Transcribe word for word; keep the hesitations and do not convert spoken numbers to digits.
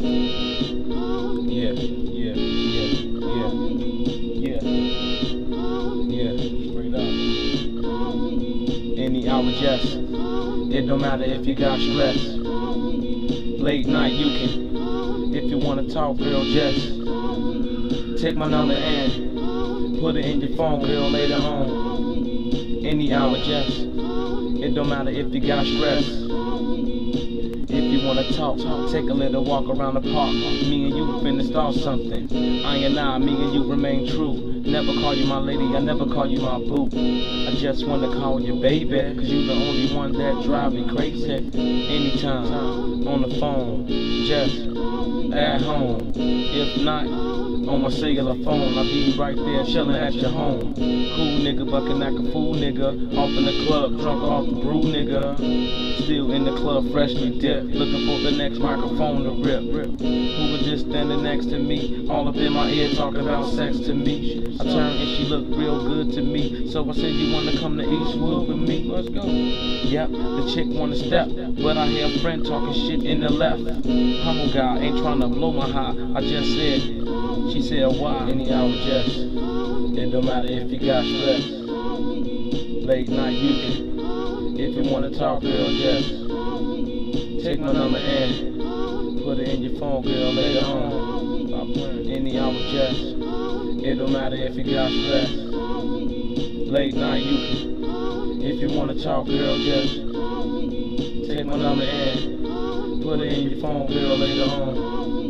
Yeah, yeah, yeah, yeah, yeah, yeah, straight up. Any hour, just. It don't matter if you got stress. Late night, you can. If you wanna talk, girl, just take my number and put it in your phone, girl, later on. Any hour, just. It don't matter if you got stress. If you wanna talk, take a little walk around the park. Me and you finna start something. I and I, me and you remain true. Never call you my lady, I never call you my boo. I just wanna call you baby, cause you the only one that drive me crazy. Anytime, on the phone, just at home. If not, on my cellular phone, I'll be right there chillin' at your home. Cool nigga, but can act a fool nigga. Off in the club, drunk off the brew nigga. Still in the club, freshly dipped, looking for the next microphone to rip. Who was just standing next to me, all up in my ear talking about sex to me. I turned and she looked real good to me, so I said, you wanna come to Eastwood with me? Let's go. Yep, the chick wanna step, but I hear a friend talking shit in the left. Humble guy, ain't tryna blow my high, I just said, she said why? Any hour, just. It don't matter if you got stress. Late night, you can. If you wanna talk, girl, just take my number and put it in your phone, girl, later on. Stop playing. Any hour, just. It don't matter if you got stress. Late night, you can. If you wanna talk, girl, just take my number and put it in your phone, girl, later on.